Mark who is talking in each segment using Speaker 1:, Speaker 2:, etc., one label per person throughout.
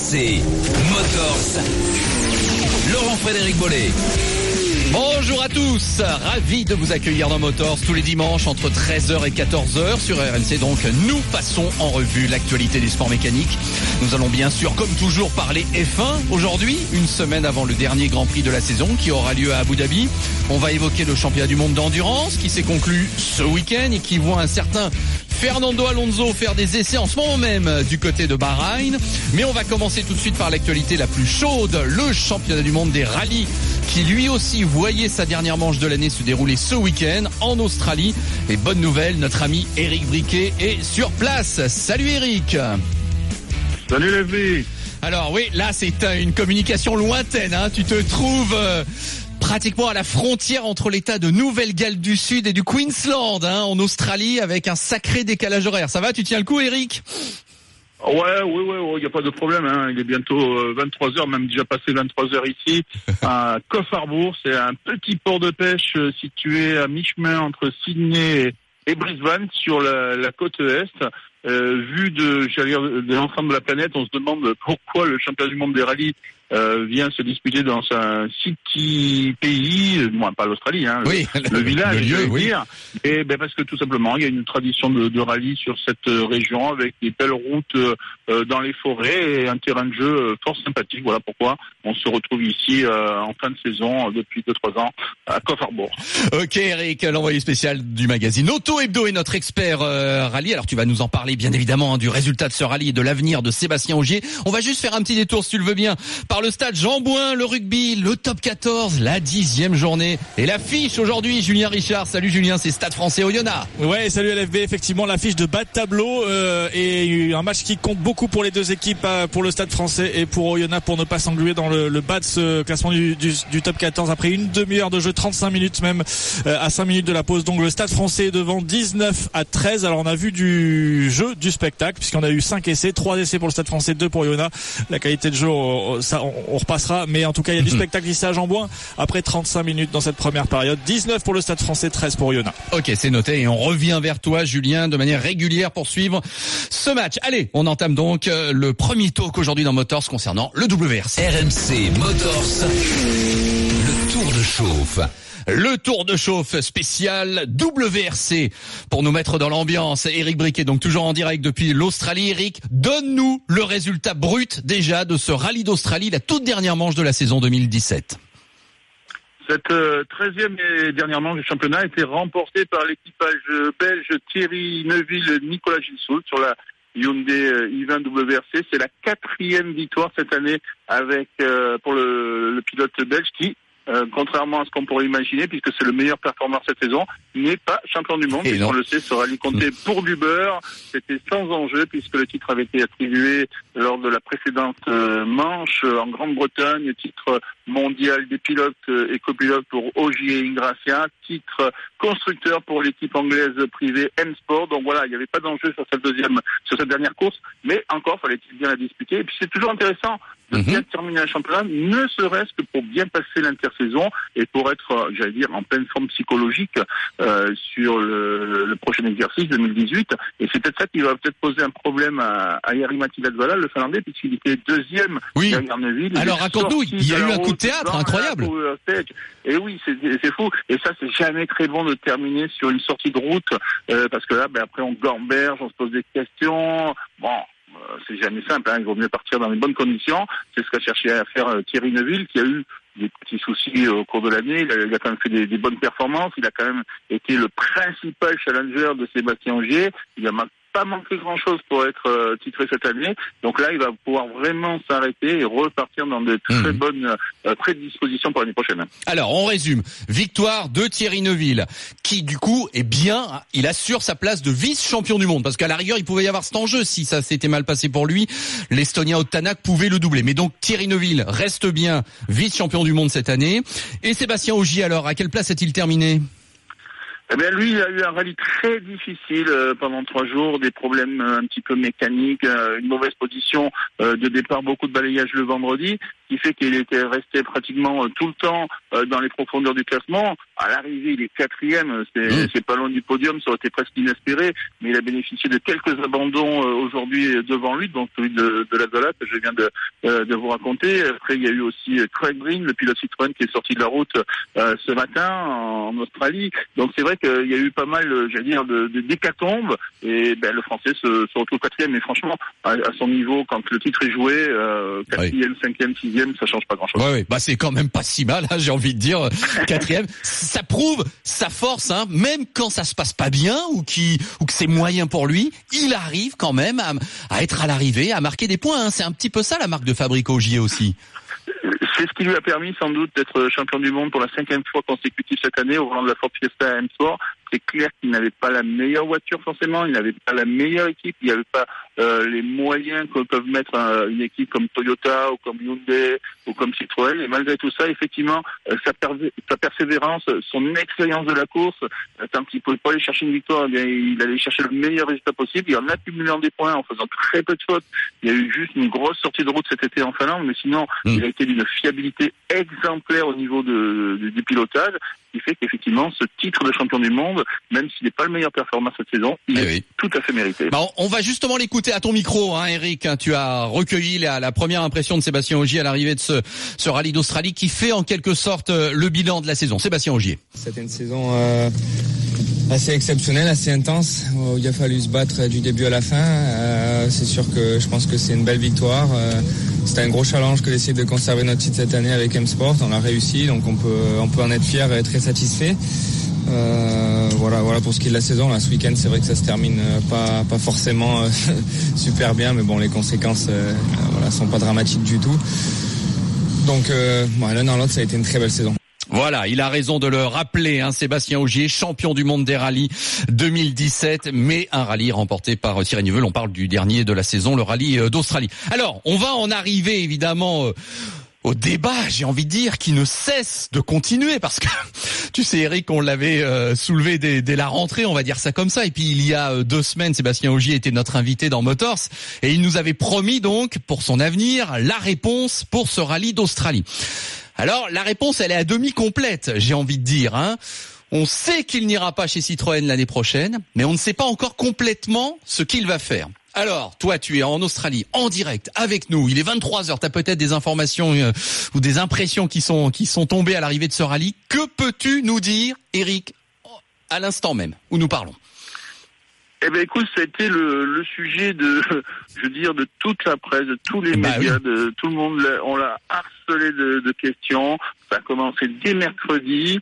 Speaker 1: RMC Motors. Laurent-Frédéric Bollet.
Speaker 2: Bonjour à tous, ravi de vous accueillir dans Motors tous les dimanches entre 13h et 14h sur RMC. Donc nous passons en revue l'actualité des sports mécaniques. Nous allons bien sûr comme toujours parler F1 aujourd'hui, une semaine avant le dernier Grand Prix de la saison qui aura lieu à Abu Dhabi. On va évoquer le championnat du monde d'endurance qui s'est conclu ce week-end et qui voit un certain Fernando Alonso faire des essais en ce moment même du côté de Bahreïn. Mais on va commencer tout de suite par l'actualité la plus chaude, le championnat du monde des rallyes qui lui aussi voyait sa dernière manche de l'année se dérouler ce week-end en Australie. Et bonne nouvelle, notre ami Éric Briquet est sur place. Salut Éric.
Speaker 3: Salut Lévi.
Speaker 2: Alors oui, là c'est une communication lointaine, hein. Tu te trouves pratiquement à la frontière entre l'état de Nouvelle-Galles du Sud et du Queensland, hein, en Australie, avec un sacré décalage horaire. Ça va, tu tiens le coup Éric ?
Speaker 3: Ouais, il n'y a pas de problème, hein. Il est bientôt 23h, même déjà passé 23h ici, à Coffs Harbour. C'est un petit port de pêche situé à mi-chemin entre Sydney et Brisbane, sur la côte est. Vu de l'ensemble de la planète, on se demande pourquoi le championnat du monde des rallyes vient se disputer dans un city pays, moins pas l'Australie, hein,
Speaker 2: oui,
Speaker 3: le village,
Speaker 2: le lieu,
Speaker 3: je veux
Speaker 2: oui.
Speaker 3: dire. Et parce que tout simplement, il y a une tradition de rallye sur cette région avec des belles routes dans les forêts et un terrain de jeu fort sympathique. Voilà pourquoi on se retrouve ici en fin de saison depuis 2-3 ans à Coffs Harbour.
Speaker 2: Ok Eric, l'envoyé spécial du magazine Auto Hebdo est notre expert rallye. Alors tu vas nous en parler bien évidemment, hein, du résultat de ce rallye et de l'avenir de Sébastien Ogier. On va juste faire un petit détour si tu le veux bien par le stade Jean Bouin, le rugby, le top 14, la 10e journée et l'affiche aujourd'hui. Julien Richard, salut Julien, c'est Stade Français Oyonnax.
Speaker 4: Ouais, salut LFB, effectivement l'affiche de bas de tableau et un match qui compte beaucoup pour les deux équipes, pour le Stade Français et pour Oyonnax, pour ne pas s'engluer dans le bas de ce classement du top 14 après une demi-heure de jeu, 35 minutes même, à 5 minutes de la pause. Donc le Stade Français est devant 19-13. Alors on a vu du jeu, du spectacle, puisqu'on a eu 5 essais, 3 essais pour le Stade Français, 2 pour Oyonnax. La qualité de jeu, ça on repassera, mais en tout cas il y a du spectacle ici à Jean Bouin après 35 minutes dans cette première période. 19 pour le Stade Français, 13 pour Oyonnax.
Speaker 2: Ok, c'est noté et on revient vers toi Julien de manière régulière pour suivre ce match. Allez, on entame donc le premier talk aujourd'hui dans Motors concernant le WRC.
Speaker 1: RMC Motors, le tour de chauffe.
Speaker 2: Le tour de chauffe spécial WRC pour nous mettre dans l'ambiance. Éric Briquet, donc toujours en direct depuis l'Australie. Éric, donne-nous le résultat brut déjà de ce rallye d'Australie, la toute dernière manche de la saison 2017.
Speaker 3: Cette 13e et dernière manche du championnat a été remportée par l'équipage belge Thierry Neuville, Nicolas Gilsoul sur la Hyundai i20 WRC. C'est la 4e victoire cette année avec pour le pilote belge qui, contrairement à ce qu'on pourrait imaginer, puisque c'est le meilleur performeur cette saison, n'est pas champion du monde. Puisqu'on le sait, ce rallye comptait pour du beurre. C'était sans enjeu puisque le titre avait été attribué lors de la précédente manche en Grande-Bretagne, titre mondial des pilotes et copilotes pour Ogier et Ingrassia, titre constructeur pour l'équipe anglaise privée M-Sport. Donc voilà, il n'y avait pas d'enjeu sur cette dernière course, mais encore fallait-il bien la disputer. Et puis c'est toujours intéressant de bien terminer un championnat, ne serait-ce que pour bien passer l'intersaison et pour être, j'allais dire, en pleine forme psychologique sur le prochain exercice 2018. Et c'est peut-être ça qui va peut-être poser un problème à Jari-Matti Latvala, le Finlandais, puisqu'il était deuxième derrière Neuville.
Speaker 2: Alors raconte-nous, il y a eu un coup de théâtre incroyable.
Speaker 3: Et oui, c'est fou. Et ça, c'est jamais très bon de terminer sur une sortie de route, parce que là, après on gamberge, on se pose des questions. Bon. C'est jamais simple, hein. Il vaut mieux partir dans les bonnes conditions. C'est ce qu'a cherché à faire Thierry Neuville, qui a eu des petits soucis au cours de l'année. Il a quand même fait des bonnes performances. Il a quand même été le principal challenger de Sébastien Ogier. Il a pas manqué grand-chose pour être titré cette année. Donc là, il va pouvoir vraiment s'arrêter et repartir dans de très bonnes prédispositions pour l'année prochaine.
Speaker 2: Alors, on résume. Victoire de Thierry Neuville, qui du coup est bien, il assure sa place de vice-champion du monde, parce qu'à la rigueur, il pouvait y avoir cet enjeu si ça s'était mal passé pour lui. L'Estonien Ottanak pouvait le doubler. Mais donc, Thierry Neuville reste bien vice-champion du monde cette année. Et Sébastien Ogier, alors, à quelle place a-t-il terminé ?
Speaker 3: Eh bien, lui, il a eu un rallye très difficile pendant 3 jours, des problèmes un petit peu mécaniques, une mauvaise position de départ, beaucoup de balayage le vendredi. qui fait qu'il était resté pratiquement tout le temps dans les profondeurs du classement. À l'arrivée, il est 4e, c'est pas loin du podium, ça aurait été presque inespéré, mais il a bénéficié de quelques abandons aujourd'hui devant lui, donc celui de la Zola que je viens de vous raconter. Après, il y a eu aussi Craig Breen, le pilote Citroën, qui est sorti de la route ce matin en Australie. Donc c'est vrai qu'il y a eu pas mal, d'hécatombes, et le Français se retrouve 4e, mais franchement, à son niveau, quand le titre est joué, 4e, 5e, 6e, ça change pas grand-chose.
Speaker 2: Ouais, c'est quand même pas si mal, hein, j'ai envie de dire, 4e. Ça prouve sa force, hein, même quand ça se passe pas bien ou que c'est moyen pour lui, il arrive quand même à être à l'arrivée, à marquer des points, hein. C'est un petit peu ça la marque de fabrique Ogier aussi.
Speaker 3: C'est ce qui lui a permis sans doute d'être champion du monde pour la 5e fois consécutive cette année au volant de la Ford Fiesta M-Sport. C'est clair qu'il n'avait pas la meilleure voiture forcément, il n'avait pas la meilleure équipe, il n'y avait pas les moyens que peuvent mettre une équipe comme Toyota ou comme Hyundai ou comme Citroën. Et malgré tout ça, effectivement, sa persévérance, son expérience de la course, tant qu'il ne pouvait pas aller chercher une victoire, il allait chercher le meilleur résultat possible. Et en accumulant des points, en faisant très peu de fautes, il y a eu juste une grosse sortie de route cet été en Finlande, mais sinon, il a été d'une fiabilité exemplaire au niveau du pilotage, qui fait qu'effectivement, ce titre de champion du monde, même s'il n'est pas le meilleur performance cette saison, il est tout à fait mérité.
Speaker 2: On va justement l'écouter à ton micro, hein, Eric. Tu as recueilli la première impression de Sébastien Ogier à l'arrivée de ce rallye d'Australie qui fait en quelque sorte le bilan de la saison. Sébastien Ogier.
Speaker 5: C'était une saison assez exceptionnelle, assez intense, où il a fallu se battre du début à la fin. C'est sûr que je pense que c'est une belle victoire. C'était un gros challenge que d'essayer de conserver notre titre cette année avec M-Sport. On l'a réussi, donc on peut en être fier et très satisfait. Voilà pour ce qui est de la saison. Là, ce week-end, c'est vrai que ça se termine pas forcément super bien, mais bon, les conséquences sont pas dramatiques du tout. Donc l'un dans l'autre, ça a été une très belle saison.
Speaker 2: Voilà, il a raison de le rappeler, hein, Sébastien Ogier, champion du monde des rallyes 2017, mais un rallye remporté par Thierry Neuville. On parle du dernier de la saison, le rallye d'Australie. Alors, on va en arriver évidemment au débat, j'ai envie de dire, qui ne cesse de continuer, parce que tu sais, Eric, on l'avait soulevé dès la rentrée, on va dire ça comme ça. Et puis il y a 2 semaines, Sébastien Ogier était notre invité dans Motors et il nous avait promis donc pour son avenir la réponse pour ce rallye d'Australie. Alors, la réponse, elle est à demi complète, j'ai envie de dire, hein. On sait qu'il n'ira pas chez Citroën l'année prochaine, mais on ne sait pas encore complètement ce qu'il va faire. Alors, toi, tu es en Australie, en direct, avec nous. Il est 23h. T'as peut-être des informations ou des impressions qui sont tombées à l'arrivée de ce rallye. Que peux-tu nous dire, Eric, à l'instant même où nous parlons?
Speaker 3: Eh ben écoute, ça a été le sujet de toute la presse, de tous les médias, de tout le monde. On l'a harcelé de questions. Ça a commencé dès mercredi,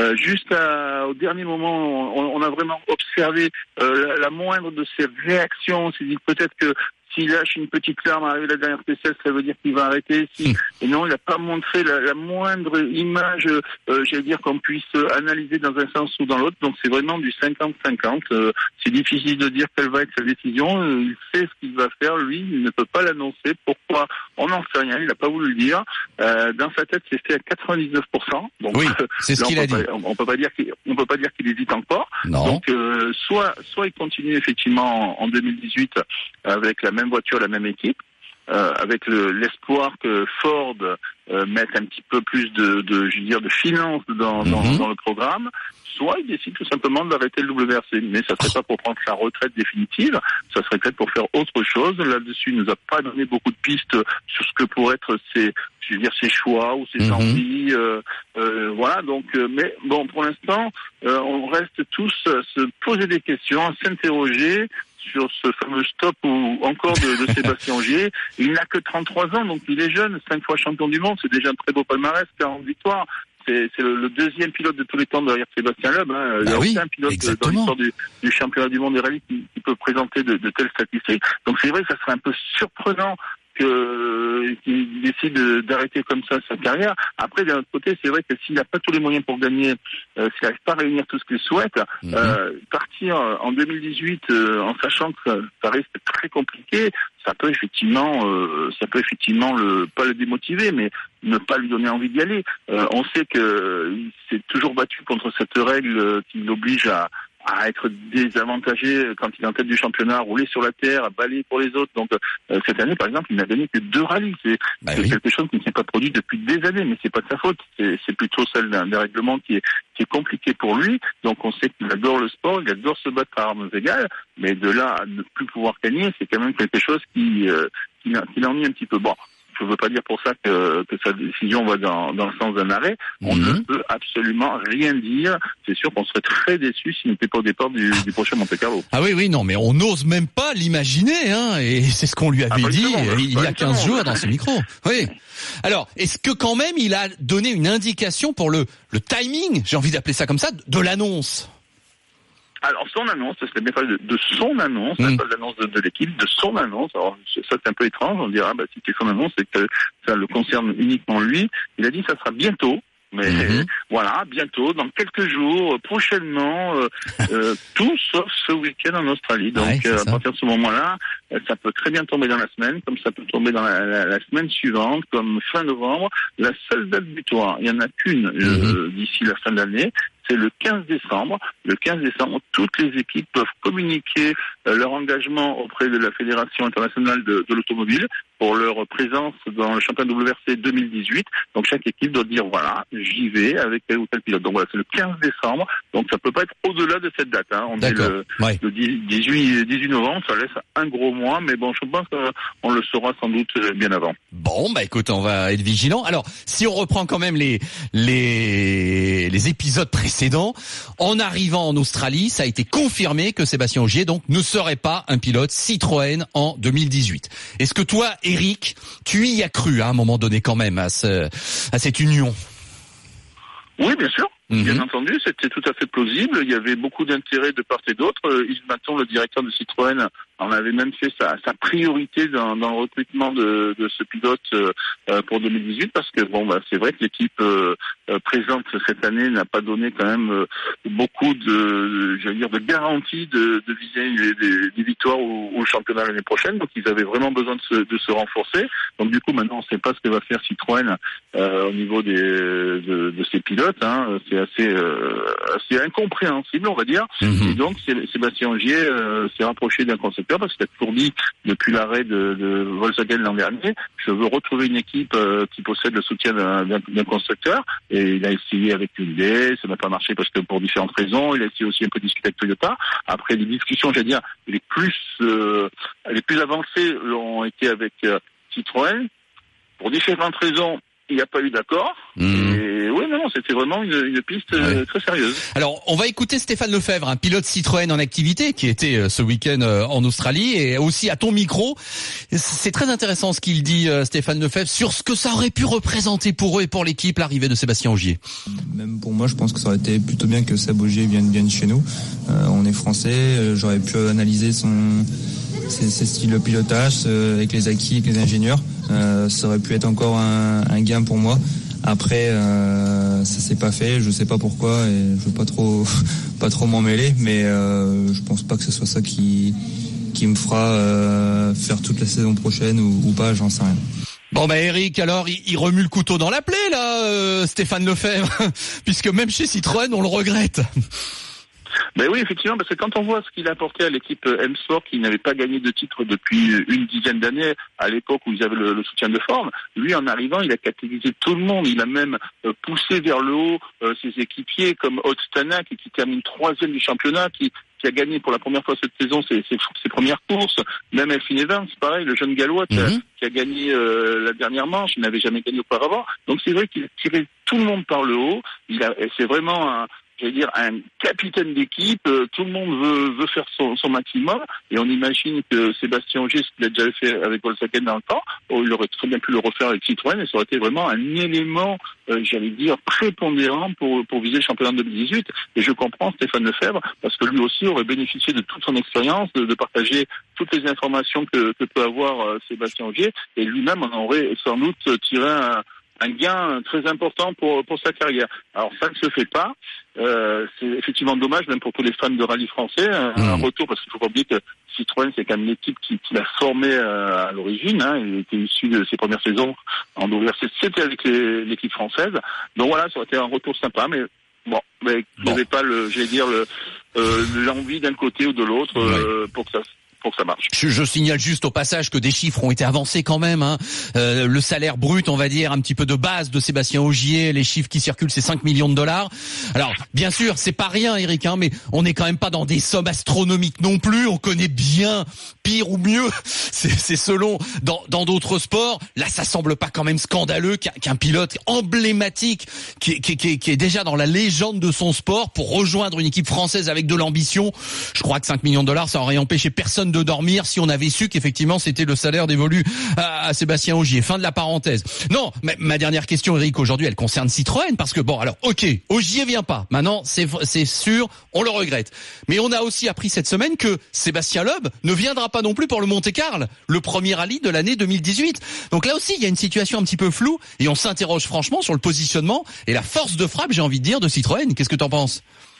Speaker 3: au dernier moment. On a vraiment observé la moindre de ses réactions. On s'est dit peut-être que s'il lâche une petite larme à l'arrivée de la dernière P16, ça veut dire qu'il va arrêter. Et non, il n'a pas montré la moindre image, qu'on puisse analyser dans un sens ou dans l'autre. Donc c'est vraiment du 50-50. C'est difficile de dire quelle va être sa décision. Il sait ce qu'il va faire, lui. Il ne peut pas l'annoncer. Pourquoi? On n'en sait rien. Il n'a pas voulu le dire. Dans sa tête, c'est fait à 99%. Donc,
Speaker 2: oui, c'est ce qu'il a dit.
Speaker 3: On peut pas dire qu'il hésite encore.
Speaker 2: Non.
Speaker 3: Donc, soit il continue effectivement en 2018 avec la même voiture, la même équipe, avec l'espoir que Ford mette un petit peu plus de finance dans le programme, soit il décide tout simplement d'arrêter le WRC. Mais ça serait pas pour prendre sa retraite définitive, ça serait peut-être pour faire autre chose. Là-dessus, il nous a pas donné beaucoup de pistes sur ce que pourraient être ses choix ou ses envies. Voilà, donc, mais bon, pour l'instant, on reste tous à se poser des questions, à s'interroger sur ce fameux stop ou encore de Sébastien Ogier. Il n'a que 33 ans, donc il est jeune, 5 fois champion du monde, c'est déjà un très beau palmarès, 40 victoires. C'est le deuxième pilote de tous les temps derrière Sébastien Loeb. Il n'y a aucun pilote dans l'histoire du championnat du monde des rallyes qui peut présenter de telles statistiques. Donc c'est vrai que ça serait un peu surprenant qu'il décide d'arrêter comme ça sa carrière. Après, d'un autre côté, c'est vrai que s'il n'a pas tous les moyens pour gagner, s'il n'arrive pas à réunir tout ce qu'il souhaite, partir en 2018 en sachant que ça reste très compliqué, ça peut effectivement pas le démotiver, mais ne pas lui donner envie d'y aller. On sait que il s'est toujours battu contre cette règle qui l'oblige à à être désavantagé quand il est en tête du championnat, à rouler sur la terre, à balayer pour les autres. Donc cette année, par exemple, il n'a gagné que 2 rallyes. C'est quelque chose qui ne s'est pas produit depuis des années, mais c'est pas de sa faute. C'est plutôt celle d'un règlement qui est compliqué pour lui. Donc on sait qu'il adore le sport, il adore se battre par armes égales, mais de là à ne plus pouvoir gagner, c'est quand même quelque chose qui l'ennuie un petit peu. Bon. Je ne veux pas dire pour ça que sa décision va dans le sens d'un arrêt. On ne peut absolument rien dire. C'est sûr qu'on serait très déçus s'il n'était pas au départ du prochain Monte-Carlo.
Speaker 2: Ah oui, non, mais on n'ose même pas l'imaginer, hein. Et c'est ce qu'on lui avait dit il y a 15 jours dans ce micro. Oui. Alors, est-ce que quand même il a donné une indication pour le timing, j'ai envie d'appeler ça comme ça, de l'annonce?
Speaker 3: Alors, son annonce, ce serait bien parlé de son annonce, pas de l'annonce de l'équipe, de son annonce. Alors, ça, c'est un peu étrange. On dira, si c'est son annonce, c'est que ça le concerne uniquement lui. Il a dit que ça sera bientôt. Mais voilà, bientôt, dans quelques jours, prochainement, tout sauf ce week-end en Australie. Donc, à partir de ce moment-là, ça peut très bien tomber dans la semaine, comme ça peut tomber dans la semaine suivante, comme fin novembre. La seule date butoir, il n'y en a qu'une d'ici la fin de l'année. C'est le 15 décembre. Le 15 décembre, toutes les équipes peuvent communiquer leur engagement auprès de la Fédération internationale de l'automobile pour leur présence dans le championnat WRC 2018. Donc chaque équipe doit dire voilà, j'y vais avec tel ou tel pilote. Donc voilà, c'est le 15 décembre. Donc ça peut pas être au-delà de cette date. Hein. On est le 18 novembre, ça laisse un gros mois, mais bon, je pense qu'on le saura sans doute bien avant.
Speaker 2: Bon, écoute, on va être vigilant. Alors, si on reprend quand même les épisodes précédents, en arrivant en Australie, ça a été confirmé que Sébastien Ogier donc ne serait pas un pilote Citroën en 2018. Est-ce que toi, Eric, tu y as cru à un moment donné quand même à cette union?
Speaker 3: Oui, bien sûr. Bien entendu, c'était tout à fait plausible. Il y avait beaucoup d'intérêt de part et d'autre. Yves Maton, le directeur de Citroën, en avait même fait sa priorité dans le recrutement de ce pilote pour 2018 parce que c'est vrai que l'équipe présente cette année n'a pas donné quand même beaucoup de garanties de viser des victoires ou le championnat l'année prochaine. Donc ils avaient vraiment besoin de se renforcer. Donc du coup maintenant on ne sait pas ce que va faire Citroën au niveau de ses pilotes. Hein. C'est assez incompréhensible, on va dire. Et donc Sébastien Ogier s'est rapproché d'un concepteur parce qu'il a toujours dit depuis l'arrêt de Volkswagen l'an dernier, je veux retrouver une équipe qui possède le soutien d'un constructeur. Et il a essayé avec Hyundai, ça n'a pas marché parce que pour différentes raisons. Il a essayé aussi un peu de discuter avec Toyota. Après les discussions, j'allais dire, les plus avancées ont été avec Citroën. Pour différentes raisons, il n'y a pas eu d'accord. Et oui, non, c'était vraiment une piste très sérieuse.
Speaker 2: Alors, on va écouter Stéphane Lefebvre, un pilote Citroën en activité, qui était ce week-end en Australie, et aussi à ton micro. C'est très intéressant ce qu'il dit, Stéphane Lefebvre, sur ce que ça aurait pu représenter pour eux et pour l'équipe, l'arrivée de Sébastien Ogier.
Speaker 6: Même pour moi, je pense que ça aurait été plutôt bien que Seb Ogier vienne chez nous. On est français, j'aurais pu analyser ses styles de pilotage avec les acquis, avec les ingénieurs. Ça aurait pu être encore un gain pour moi. Après, ça s'est pas fait, je sais pas pourquoi et je veux pas trop m'en mêler, mais je pense pas que ce soit ça qui me fera faire toute la saison prochaine ou pas, j'en sais rien.
Speaker 2: Bon Eric, alors il remue le couteau dans la plaie là, Stéphane Lefebvre, puisque même chez Citroën on le regrette.
Speaker 3: Ben oui, effectivement, parce que quand on voit ce qu'il a apporté à l'équipe M-Sport, qui n'avait pas gagné de titre depuis une dizaine d'années, à l'époque où ils avaient le soutien de forme, lui, en arrivant, il a catalysé tout le monde. Il a même poussé vers le haut ses équipiers, comme Otstanak, qui termine 3e du championnat, qui a gagné pour la première fois cette saison ses premières courses. Même Elfyn Evans, pareil, le jeune Gallois qui a gagné la dernière manche, il n'avait jamais gagné auparavant. Donc c'est vrai qu'il a tiré tout le monde par le haut. C'est vraiment un capitaine d'équipe, tout le monde veut faire son maximum, et on imagine que Sébastien Ogier, ce qu'il a déjà fait avec Volkswagen dans le temps, il aurait très bien pu le refaire avec Citroën, et ça aurait été vraiment un élément, prépondérant pour viser le championnat de 2018. Et je comprends Stéphane Lefebvre, parce que lui aussi aurait bénéficié de toute son expérience, de partager toutes les informations que peut avoir Sébastien Ogier, et lui-même en aurait sans doute tiré un gain très important pour sa carrière. Alors ça ne se fait pas. C'est effectivement dommage, même pour tous les fans de rallye français, un retour, parce qu'il faut pas oublier que Citroën, c'est quand même l'équipe qui l'a formé à l'origine. Il était issu de ses premières saisons en WRC, c'était avec l'équipe française. Donc voilà, ça aurait été un retour sympa, mais Bon, mais il n'y avait pas l'envie d'un côté ou de l'autre pour que ça marche.
Speaker 2: Je signale juste au passage que des chiffres ont été avancés quand même. Le salaire brut, on va dire, un petit peu de base de Sébastien Ogier, les chiffres qui circulent, c'est 5 millions de dollars. Alors, bien sûr, c'est pas rien, Eric, mais on n'est quand même pas dans des sommes astronomiques non plus. On connaît bien pire ou mieux. C'est selon dans d'autres sports. Là, ça semble pas quand même scandaleux qu'un pilote emblématique qui est déjà dans la légende de son sport pour rejoindre une équipe française avec de l'ambition. Je crois que 5 millions de dollars, ça aurait empêché personne de dormir si on avait su qu'effectivement c'était le salaire dévolu à Sébastien Ogier. Fin de la parenthèse. Non, ma dernière question, Eric, aujourd'hui, elle concerne Citroën parce que bon, alors, ok, Ogier vient pas. Maintenant, c'est sûr, on le regrette. Mais on a aussi appris cette semaine que Sébastien Loeb ne viendra pas non plus pour le Monte-Carlo, le premier rallye de l'année 2018. Donc là aussi, il y a une situation un petit peu floue et on s'interroge franchement sur le positionnement et la force de frappe, j'ai envie de dire, de Citroën. Qu'est-ce que t'en penses?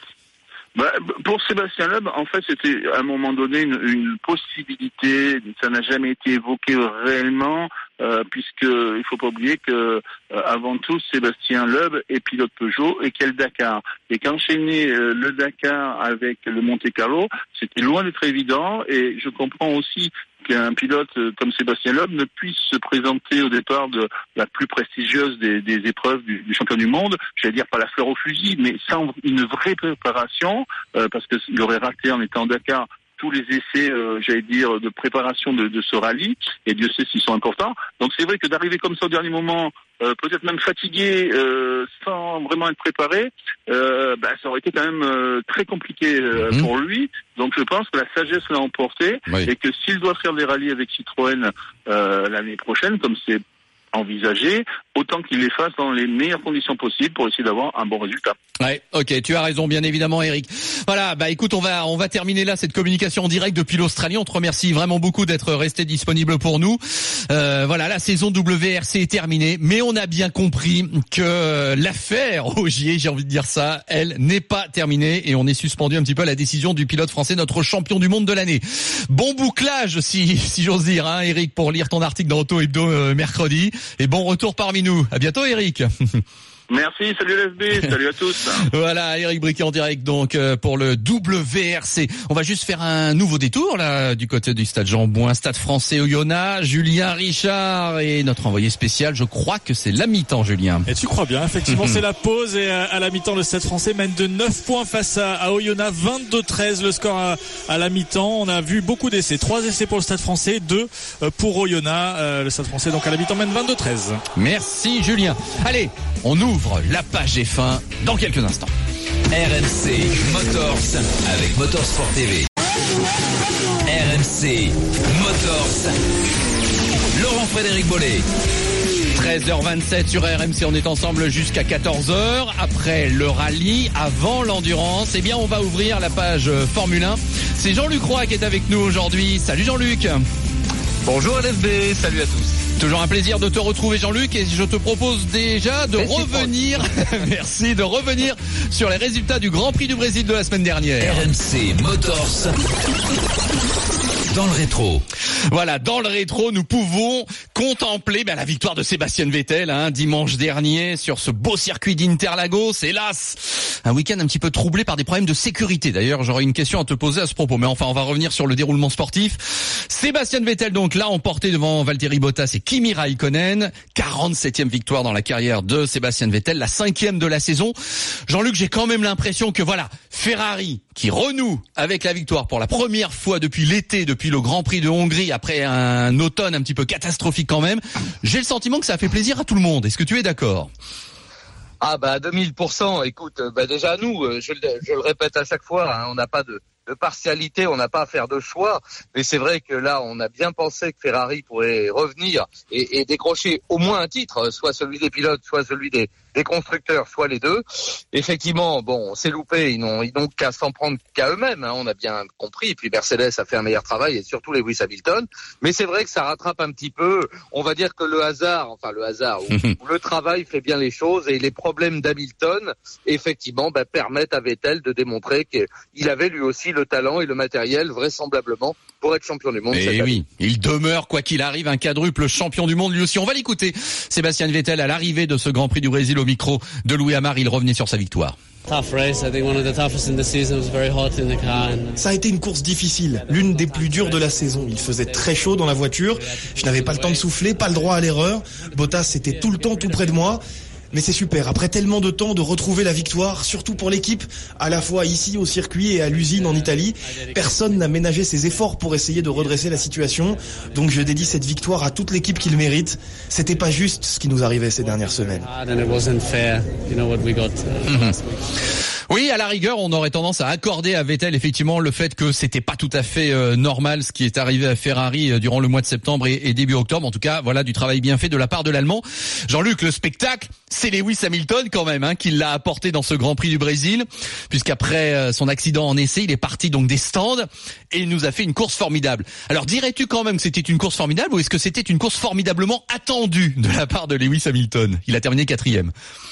Speaker 3: Pour Sébastien Loeb, en fait, c'était à un moment donné une possibilité. Ça n'a jamais été évoqué réellement, puisque il faut pas oublier que avant tout, Sébastien Loeb est pilote Peugeot et qu'il y a le Dakar. Et qu'enchaîner le Dakar avec le Monte-Carlo, c'était loin d'être évident. Et je comprends aussi qu'un pilote comme Sébastien Loeb ne puisse se présenter au départ de la plus prestigieuse des épreuves du champion du monde, j'allais dire pas la fleur au fusil, mais sans une vraie préparation, parce qu'il aurait raté en étant au Dakar tous les essais, j'allais dire, de préparation de ce rallye, et Dieu sait s'ils sont importants. Donc c'est vrai que d'arriver comme ça au dernier moment, peut-être même fatigué, sans vraiment être préparé, ça aurait été quand même très compliqué pour lui. Donc je pense que la sagesse l'a emporté, et que s'il doit faire des rallyes avec Citroën l'année prochaine, comme c'est envisagé, autant qu'il les fasse dans les meilleures conditions possibles pour essayer d'avoir un bon résultat.
Speaker 2: Ouais, ok, tu as raison, bien évidemment, Eric. Voilà, écoute, on va terminer là cette communication en direct depuis l'Australie. On te remercie vraiment beaucoup d'être resté disponible pour nous. Voilà, la saison WRC est terminée, mais on a bien compris que l'affaire Ogier, j'ai envie de dire ça, elle n'est pas terminée et on est suspendu un petit peu à la décision du pilote français, notre champion du monde de l'année. Bon bouclage, si j'ose dire, Eric, pour lire ton article dans Auto Hebdo mercredi. Et bon retour parmi nous. À bientôt, Eric.
Speaker 3: Merci, salut LFB, salut à tous.
Speaker 2: Voilà, Eric Briquet en direct donc pour le WRC. On va juste faire un nouveau détour là du côté du stade Jean-Bouin, stade français Oyonnax. Julien Richard et notre envoyé spécial, je crois que c'est la mi-temps, Julien.
Speaker 4: Et tu crois bien, effectivement, c'est la pause et à la mi-temps le stade français mène de 9 points face à Oyonnax, 22-13 le score à la mi-temps. On a vu beaucoup d'essais, 3 essais pour le stade français, 2 pour Oyonnax. Le stade français donc à la mi-temps mène 22-13.
Speaker 2: Merci Julien. Allez, on ouvre la page F1 dans quelques instants.
Speaker 1: RMC Motors avec Motorsport TV. RMC Motors. Laurent-Frédéric Bollet.
Speaker 2: 13h27 sur RMC, on est ensemble jusqu'à 14h. Après le rallye, avant l'endurance, on va ouvrir la page Formule 1. C'est Jean-Luc Roy qui est avec nous aujourd'hui. Salut Jean-Luc.
Speaker 7: Bonjour LFB, salut à tous.
Speaker 2: Toujours un plaisir de te retrouver Jean-Luc et je te propose déjà de revenir, merci, de revenir sur les résultats du Grand Prix du Brésil de la semaine dernière.
Speaker 1: RMC Motors. Dans le rétro.
Speaker 2: Voilà, dans le rétro, nous pouvons contempler la victoire de Sébastien Vettel dimanche dernier sur ce beau circuit d'Interlagos. Hélas, un week-end un petit peu troublé par des problèmes de sécurité. D'ailleurs, j'aurais une question à te poser à ce propos. Mais enfin, on va revenir sur le déroulement sportif. Sébastien Vettel, donc là, emporté devant Valtteri Bottas et Kimi Raikkonen. 47e victoire dans la carrière de Sébastien Vettel, la 5e de la saison. Jean-Luc, j'ai quand même l'impression que Ferrari qui renoue avec la victoire pour la première fois depuis l'été, depuis le Grand Prix de Hongrie, après un automne un petit peu catastrophique quand même. J'ai le sentiment que ça a fait plaisir à tout le monde. Est-ce que tu es d'accord ?
Speaker 7: À 2000%. Écoute, déjà nous, je le répète à chaque fois, on n'a pas de partialité, on n'a pas à faire de choix, mais c'est vrai que là on a bien pensé que Ferrari pourrait revenir et décrocher au moins un titre, soit celui des pilotes, soit celui des constructeurs, soit les deux. Effectivement, on s'est loupé, ils n'ont qu'à s'en prendre qu'à eux-mêmes, on a bien compris, et puis Mercedes a fait un meilleur travail, et surtout Lewis Hamilton, mais c'est vrai que ça rattrape un petit peu, on va dire que le hasard ou le travail fait bien les choses, et les problèmes d'Hamilton, effectivement, permettent à Vettel de démontrer qu'il avait lui aussi le talent et le matériel, vraisemblablement, pour être champion du monde.
Speaker 2: Et oui, il demeure, quoi qu'il arrive, un quadruple champion du monde lui aussi. On va l'écouter, Sébastien Vettel, à l'arrivée de ce Grand Prix du Brésil au micro de Louis Amar, il revenait sur sa victoire.
Speaker 8: Ça a été une course difficile, l'une des plus dures de la saison. Il faisait très chaud dans la voiture, je n'avais pas le temps de souffler, pas le droit à l'erreur. Bottas était tout le temps tout près de moi. Mais c'est super, après tellement de temps, de retrouver la victoire, surtout pour l'équipe, à la fois ici au circuit et à l'usine en Italie. Personne n'a ménagé ses efforts pour essayer de redresser la situation. Donc je dédie cette victoire à toute l'équipe qui le mérite. C'était pas juste ce qui nous arrivait ces dernières semaines.
Speaker 2: Oui, à la rigueur, on aurait tendance à accorder à Vettel effectivement le fait que c'était pas tout à fait normal ce qui est arrivé à Ferrari durant le mois de septembre et début octobre. En tout cas, voilà du travail bien fait de la part de l'Allemand. Jean-Luc, le spectacle, c'est Lewis Hamilton quand même qui l'a apporté dans ce Grand Prix du Brésil, puisqu'après son accident en essai, il est parti donc des stands et il nous a fait une course formidable. Alors dirais-tu quand même que c'était une course formidable ou est-ce que c'était une course formidablement attendue de la part de Lewis Hamilton ? Il a terminé 4e.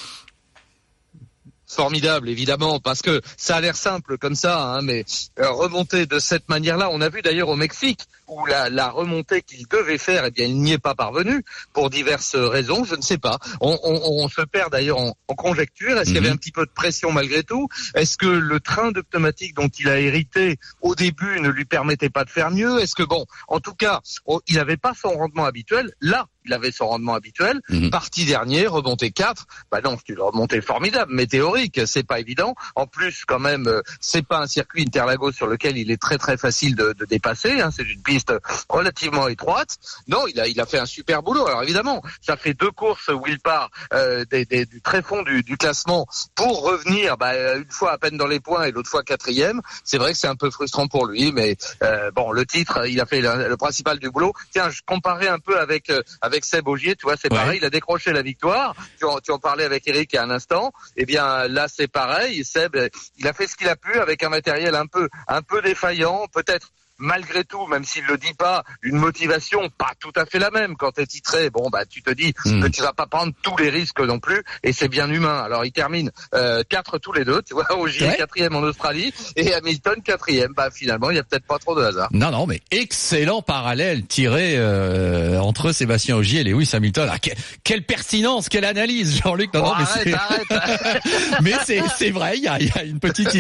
Speaker 7: Formidable, évidemment, parce que ça a l'air simple comme ça, mais remonter de cette manière-là, on a vu d'ailleurs au Mexique, où la remontée qu'il devait faire, eh bien, il n'y est pas parvenu, pour diverses raisons, je ne sais pas. On se perd d'ailleurs en conjecture. Est-ce qu'il y avait un petit peu de pression malgré tout ? Est-ce que le train de pneumatique dont il a hérité au début ne lui permettait pas de faire mieux ? Est-ce que en tout cas, il n'avait pas son rendement habituel. Là, il avait son rendement habituel. Parti dernier, remonté 4. Non, c'est une remontée formidable, météorique, c'est pas évident. En plus, quand même, c'est pas un circuit Interlagos sur lequel il est très très facile de dépasser. C'est une piste relativement étroite. Non, il a fait un super boulot. Alors évidemment, ça fait 2 courses où il part du très fond du classement pour revenir une fois à peine dans les points et l'autre fois 4e. C'est vrai que c'est un peu frustrant pour lui, mais le titre, il a fait le principal du boulot. Tiens, je comparais un peu avec Seb Ogier, tu vois, c'est pareil, il a décroché la victoire. Tu en parlais avec Eric il y a un instant. Eh bien, là, c'est pareil. Seb, il a fait ce qu'il a pu avec un matériel un peu défaillant, peut-être. Malgré tout, même s'il le dit pas, une motivation pas tout à fait la même. Quand t'es titré, tu te dis que tu vas pas prendre tous les risques non plus, et c'est bien humain. Alors il termine 4 tous les deux, tu vois, Ogier 4e en Australie et Hamilton 4e. Finalement, il y a peut-être pas trop de hasard.
Speaker 2: Non, mais excellent parallèle tiré entre Sébastien Ogier et Lewis Hamilton. Quelle pertinence, quelle analyse, Jean-Luc. Arrête. Mais c'est vrai, il y a une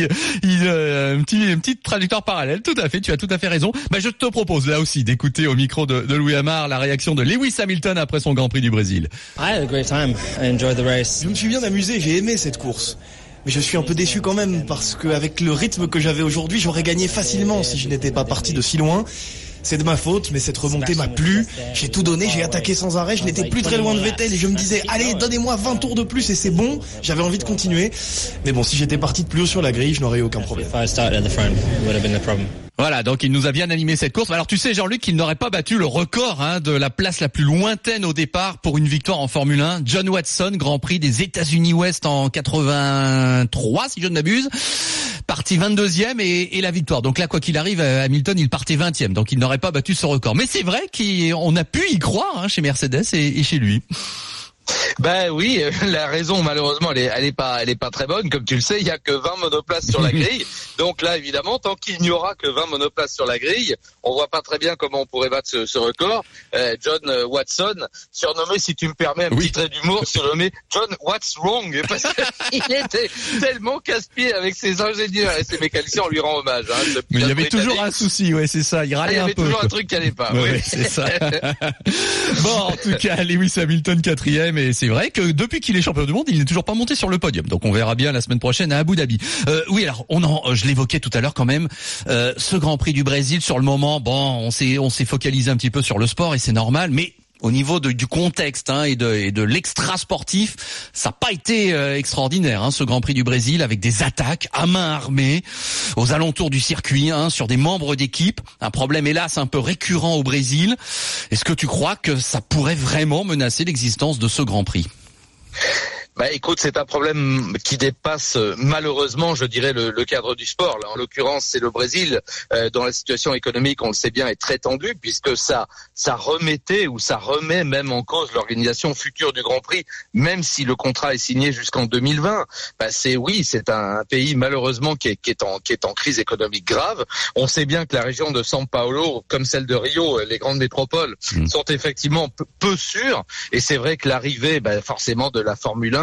Speaker 2: petite trajectoire parallèle. Tout à fait, tu as tout à fait raison. Je te propose là aussi d'écouter au micro de Louis Amar la réaction de Lewis Hamilton après son Grand Prix du Brésil.
Speaker 8: Je me suis bien amusé, j'ai aimé cette course. Mais je suis un peu déçu quand même parce qu'avec le rythme que j'avais aujourd'hui, j'aurais gagné facilement si je n'étais pas parti de si loin. C'est de ma faute, mais cette remontée m'a plu. J'ai tout donné, j'ai attaqué sans arrêt, je n'étais plus très loin de Vettel et je me disais, allez, donnez-moi 20 tours de plus et c'est bon. J'avais envie de continuer. Mais bon, si j'étais parti de plus haut sur la grille, je n'aurais eu aucun problème.
Speaker 2: Voilà, donc il nous a bien animé cette course. Alors tu sais, Jean-Luc, qu'il n'aurait pas battu le record de la place la plus lointaine au départ pour une victoire en Formule 1. John Watson, Grand Prix des États-Unis-Ouest en 83, si je ne m'abuse. Parti 22e et la victoire. Donc là, quoi qu'il arrive, Hamilton, il partait 20e. Donc il n'aurait pas battu ce record. Mais c'est vrai qu'on a pu y croire chez Mercedes et chez lui.
Speaker 7: Oui, la raison malheureusement elle est pas très bonne, comme tu le sais, il y a que 20 monoplaces sur la grille. Donc là évidemment, tant qu'il n'y aura que 20 monoplaces sur la grille, on voit pas très bien comment on pourrait battre ce record. John Watson, surnommé, si tu me permets un petit trait d'humour, surnommé John What's Wrong, parce qu'il était tellement casse-pied avec ses ingénieurs et ses mécaniciens, on lui rend hommage.
Speaker 2: Mais il y avait toujours un souci, c'est ça, il râlait un peu.
Speaker 7: Il y avait toujours un truc qui allait pas.
Speaker 2: Oui, c'est ça. Bon, en tout cas, Lewis Hamilton 4e, et c'est vrai que depuis qu'il est champion du monde, il n'est toujours pas monté sur le podium. Donc on verra bien la semaine prochaine à Abu Dhabi. Alors je l'évoquais tout à l'heure quand même, ce Grand Prix du Brésil, sur le moment, on s'est focalisé un petit peu sur le sport et c'est normal, mais au niveau du contexte et de l'extra sportif, ça n'a pas été extraordinaire ce Grand Prix du Brésil, avec des attaques à main armée aux alentours du circuit sur des membres d'équipe. Un problème hélas un peu récurrent au Brésil. Est-ce que tu crois que ça pourrait vraiment menacer l'existence de ce Grand Prix ?
Speaker 7: Écoute, c'est un problème qui dépasse malheureusement, je dirais, le cadre du sport. Là, en l'occurrence, c'est le Brésil, dont la situation économique, on le sait bien, est très tendue, puisque ça remettait ou ça remet même en cause l'organisation future du Grand Prix, même si le contrat est signé jusqu'en 2020. C'est un pays malheureusement qui est en crise économique grave. On sait bien que la région de São Paulo, comme celle de Rio, les grandes métropoles, sont effectivement peu sûres. Et c'est vrai que l'arrivée, forcément, de la Formule 1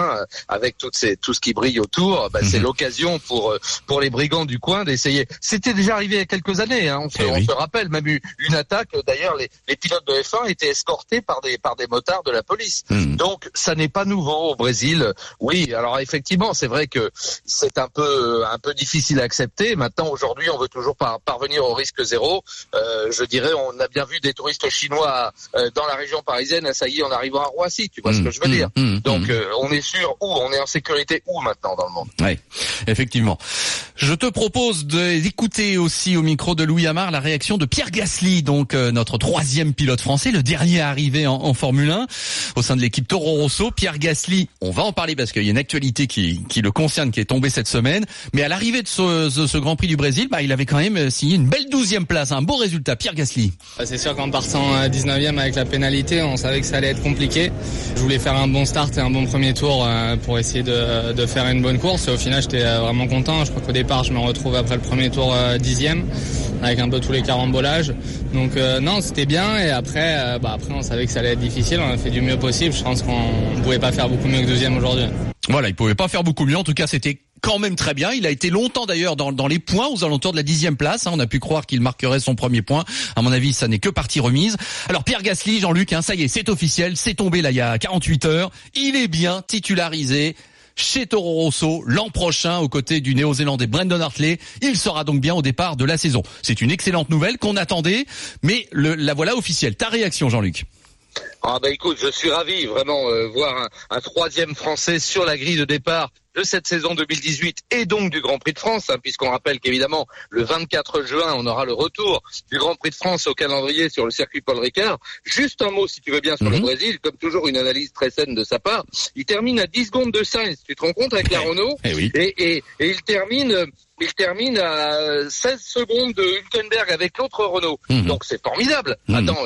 Speaker 7: hein, avec tout ce qui brille autour, c'est l'occasion pour les brigands du coin d'essayer. C'était déjà arrivé il y a quelques années, hein, on se rappelle même une attaque. D'ailleurs, les pilotes de F1 étaient escortés par des motards de la police. Donc ça n'est pas nouveau au Brésil. Oui, alors effectivement, c'est vrai que c'est un peu difficile à accepter. Maintenant, aujourd'hui, on veut toujours parvenir au risque zéro. Je dirais, on a bien vu des touristes chinois dans la région parisienne, ça y est, en arrivant à Roissy, tu vois ce que je veux dire. Donc on est sûr on est en sécurité maintenant dans le monde.
Speaker 2: Oui, effectivement. Je te propose d'écouter aussi au micro de Louis Amar la réaction de Pierre Gasly, donc notre 3e pilote français, le dernier arrivé en Formule 1 au sein de l'équipe Toro Rosso. Pierre Gasly, on va en parler parce qu'il y a une actualité qui le concerne, qui est tombée cette semaine, mais à l'arrivée de ce Grand Prix du Brésil, il avait quand même signé une belle 12e place, un beau résultat. Pierre Gasly.
Speaker 5: C'est sûr qu'en partant 19e avec la pénalité, on savait que ça allait être compliqué. Je voulais faire un bon start et un bon premier tour pour essayer de faire une bonne course. Et au final, j'étais vraiment content. Je crois qu'au départ, je me retrouve après le premier tour 10e avec un peu tous les carambolages. Donc non, c'était bien. Et après, on savait que ça allait être difficile. On a fait du mieux possible. Je pense qu'on ne pouvait pas faire beaucoup mieux que 12e aujourd'hui.
Speaker 2: Voilà, il pouvait pas faire beaucoup mieux. En tout cas, c'était quand même très bien. Il a été longtemps d'ailleurs dans les points aux alentours de la 10e place. On a pu croire qu'il marquerait son premier point. À mon avis, ça n'est que partie remise. Alors Pierre Gasly, Jean-Luc, ça y est, c'est officiel. C'est tombé là il y a 48 heures. Il est bien titularisé chez Toro Rosso l'an prochain aux côtés du Néo-Zélandais Brendan Hartley. Il sera donc bien au départ de la saison. C'est une excellente nouvelle qu'on attendait, mais la voilà officielle. Ta réaction, Jean-Luc?
Speaker 7: Écoute, je suis ravi vraiment voir un 3e Français sur la grille de départ de cette saison 2018 et donc du Grand Prix de France, puisqu'on rappelle qu'évidemment le 24 juin on aura le retour du Grand Prix de France au calendrier sur le circuit Paul Ricard. Juste un mot si tu veux bien sur le Brésil, comme toujours une analyse très saine de sa part. Il termine à 10 secondes de Sainz, tu te rends compte, avec la Renault, et il termine à 16 secondes de Hülkenberg avec l'autre Renault. Donc c'est formidable. Attends,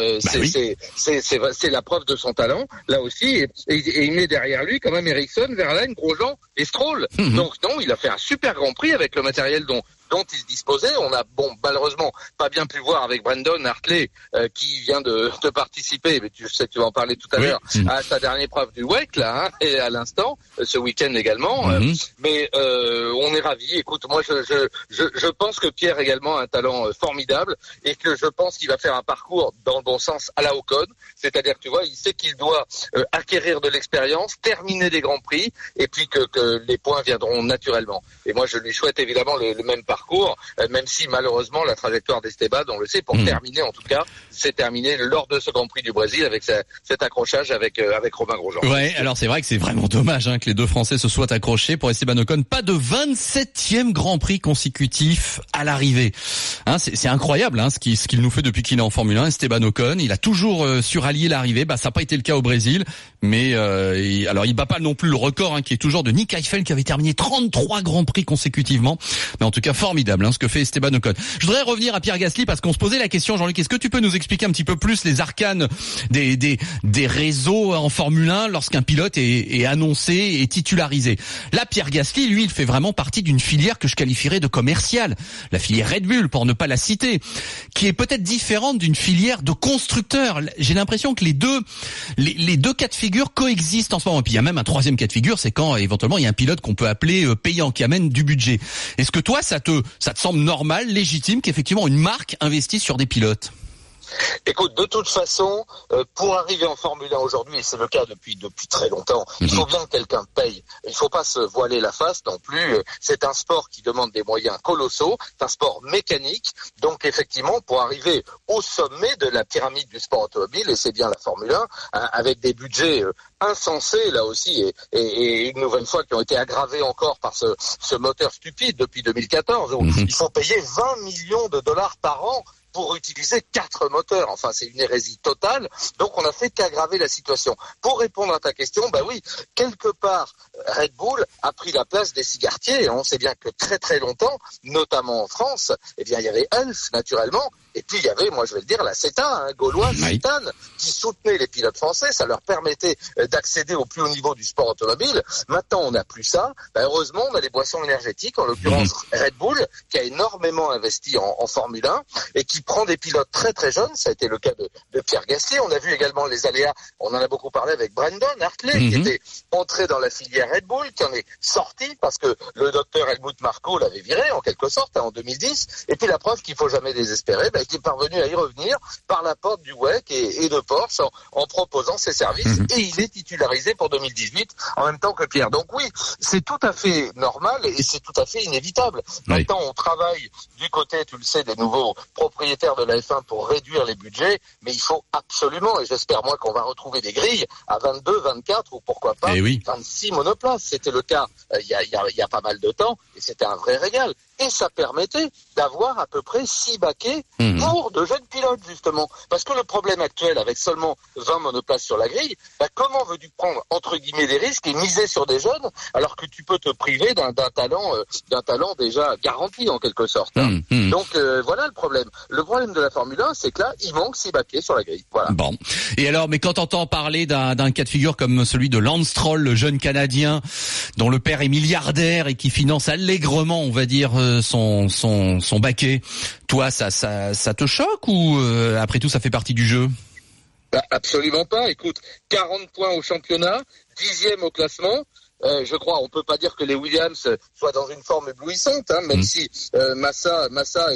Speaker 7: c'est la preuve de son talent là aussi, et il met derrière lui quand même Ericsson, Verlaine, Grosjean et Stroll. Donc non, il a fait un super Grand Prix avec le matériel dont il disposait. On a malheureusement pas bien pu voir avec Brendan Hartley qui vient de participer, mais tu sais, tu vas en parler tout à l'heure, à sa dernière épreuve du WEC là, et à l'instant ce week-end également. Mais on est ravis. Écoute, moi je pense que Pierre également a un talent formidable et que je pense qu'il va faire un parcours dans le bon sens à la Ocon, c'est-à-dire tu vois, il sait qu'il doit acquérir de l'expérience, terminer des grands prix, et puis que les points viendront naturellement. Et moi je lui souhaite évidemment le même parcours, même si malheureusement la trajectoire d'Esteban, on le sait, pour terminer en tout cas, c'est terminé lors de ce Grand Prix du Brésil avec cet accrochage avec Romain Grosjean.
Speaker 2: Ouais, alors c'est vrai que c'est vraiment dommage que les deux Français se soient accrochés pour Esteban Ocon. Pas de 27e Grand Prix consécutif à l'arrivée. C'est incroyable ce qu'il nous fait depuis qu'il est en Formule 1. Esteban Ocon, il a toujours su rallier l'arrivée. Ça n'a pas été le cas au Brésil, mais il bat pas non plus le record qui est toujours de Nick Heidfeld qui avait terminé 33 Grands Prix consécutivement. Mais en tout cas formidable ce que fait Esteban Ocon. Je voudrais revenir à Pierre Gasly parce qu'on se posait la question, Jean-Luc, est-ce que tu peux nous expliquer un petit peu plus les arcanes des réseaux en Formule 1 lorsqu'un pilote est annoncé et titularisé? Là, Pierre Gasly, lui, il fait vraiment partie d'une filière que je qualifierais de commerciale, la filière Red Bull pour ne pas la citer, qui est peut-être différente d'une filière de constructeurs. J'ai l'impression que les deux cas de figure coexistent en ce moment. Et puis il y a même un troisième cas de figure, c'est quand éventuellement il y a un pilote qu'on peut appeler payant, qui amène du budget. Est-ce que toi, ça te semble normal, légitime qu'effectivement une marque investisse sur des pilotes?
Speaker 7: Écoute, de toute façon, pour arriver en Formule 1 aujourd'hui, et c'est le cas depuis très longtemps, il faut bien que quelqu'un paye. Il ne faut pas se voiler la face non plus. C'est un sport qui demande des moyens colossaux, c'est un sport mécanique. Donc effectivement, pour arriver au sommet de la pyramide du sport automobile, et c'est bien la Formule 1, avec des budgets insensés là aussi, et une nouvelle fois qui ont été aggravés encore par ce moteur stupide depuis 2014, où il faut payer 20 millions de dollars par an pour utiliser 4 moteurs. Enfin, c'est une hérésie totale. Donc, on n'a fait qu'aggraver la situation. Pour répondre à ta question, oui, quelque part, Red Bull a pris la place des cigarettiers. On sait bien que très très longtemps, notamment en France, il y avait Elf, naturellement, et puis il y avait, moi je vais le dire, la CETA, gauloise, Citane, qui soutenait les pilotes français. Ça leur permettait d'accéder au plus haut niveau du sport automobile. Maintenant, on n'a plus ça. Heureusement, on a les boissons énergétiques, en l'occurrence Red Bull, qui a énormément investi en Formule 1 et qui prend des pilotes très très jeunes. Ça a été le cas de Pierre Gasly. On a vu également les aléas, on en a beaucoup parlé avec Brendan Hartley, qui était entré dans la filière Red Bull qui en est sorti parce que le docteur Helmut Marko l'avait viré en quelque sorte en 2010. Et puis la preuve qu'il faut jamais désespérer, il est parvenu à y revenir par la porte du WEC et de Porsche en proposant ses services et il est titularisé pour 2018 en même temps que Pierre. Donc oui, c'est tout à fait normal et c'est tout à fait inévitable. Maintenant, on travaille du côté, tu le sais, des nouveaux propriétaires de la F1 pour réduire les budgets, mais il faut absolument, et j'espère moi qu'on va retrouver des grilles à 22, 24 ou pourquoi pas 26 monoplaces. C'était le cas il y a pas mal de temps et c'était un vrai régal. Et ça permettait d'avoir à peu près 6 baquets pour de jeunes pilotes, justement. Parce que le problème actuel, avec seulement 20 monoplaces sur la grille, comment veux-tu prendre, entre guillemets, des risques et miser sur des jeunes, alors que tu peux te priver d'un talent déjà garanti, en quelque sorte. Donc, voilà le problème. Le problème de la Formule 1, c'est que là, il manque 6 baquets sur la grille. Voilà.
Speaker 2: Bon. Et alors, mais quand t'entends parler d'un cas de figure comme celui de Lance Stroll, le jeune Canadien, dont le père est milliardaire et qui finance allègrement, on va dire, son baquet. Toi, ça te choque ou après tout, ça fait partie du jeu?
Speaker 7: Absolument pas. Écoute, 40 points au championnat, 10e au classement. Je crois, on peut pas dire que les Williams soient dans une forme éblouissante, même si Massa